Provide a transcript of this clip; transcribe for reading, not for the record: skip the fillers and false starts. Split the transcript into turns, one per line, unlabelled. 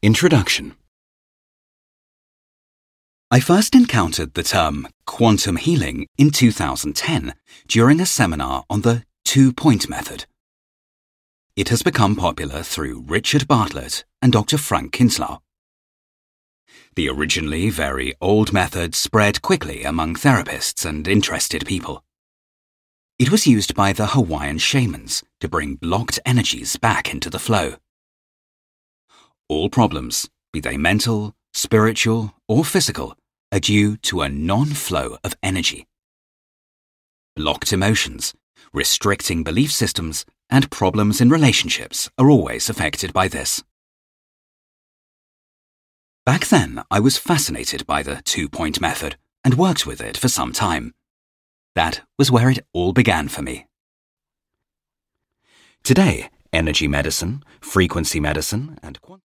Introduction. I first encountered the term quantum healing in 2010 during a seminar on the two-point method. It has become popular through Richard Bartlett and Dr. Frank Kinsler. The originally very old method spread quickly among therapists and interested people. It was used by the Hawaiian shamans to bring blocked energies back into the flow. All problems, be they mental, spiritual, or physical, are due to a non-flow of energy. Blocked emotions, restricting belief systems, and problems in relationships are always affected by this. Back then, I was fascinated by the two-point method and worked with it for some time. That was where it all began for me. Today, energy medicine, frequency medicine, and